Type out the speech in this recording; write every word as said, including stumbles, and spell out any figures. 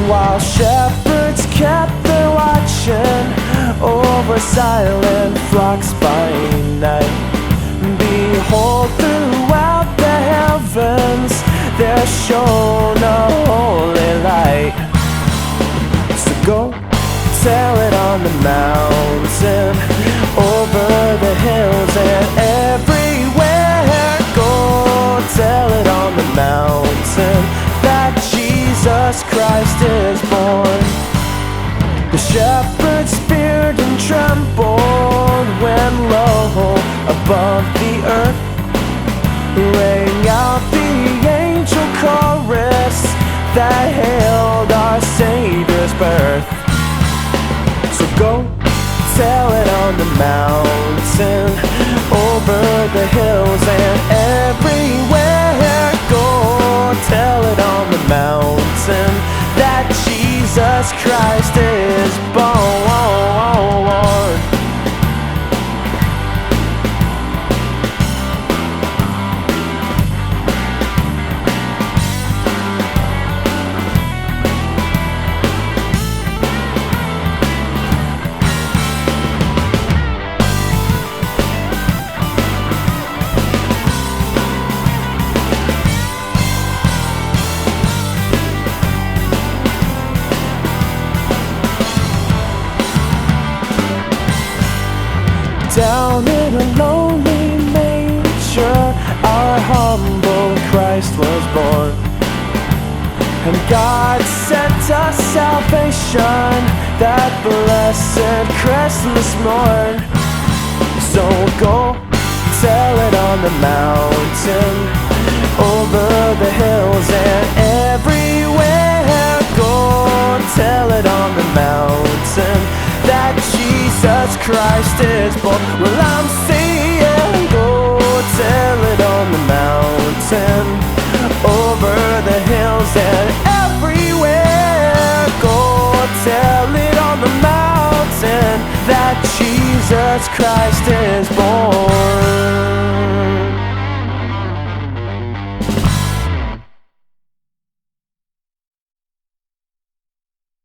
while shepherds kept their watching over silent flocks by night. Behold, throughout the heavens there shone a holy light. So go tell it on the mountain, over the hills and everywhere. Go tell it on the mountain that Jesus Christ is born. The shepherds feared and trembled when lo, above the earth rang out the angel chorus that hailed our Savior's birth. So go tell it on the mountain, over the hills and everywhere. Go tell it on the mountain that Jesus Christ is born. Down in a lonely manger, our humble Christ was born. And God sent us salvation that blessed Christmas morn. So go tell it on the mountain, over the hills and everywhere. Go tell it on the mountain that Jesus Christ is born. Well, I'm saying go tell it on the mountain, over the hills and everywhere. Go tell it on the mountain that Jesus Christ is born.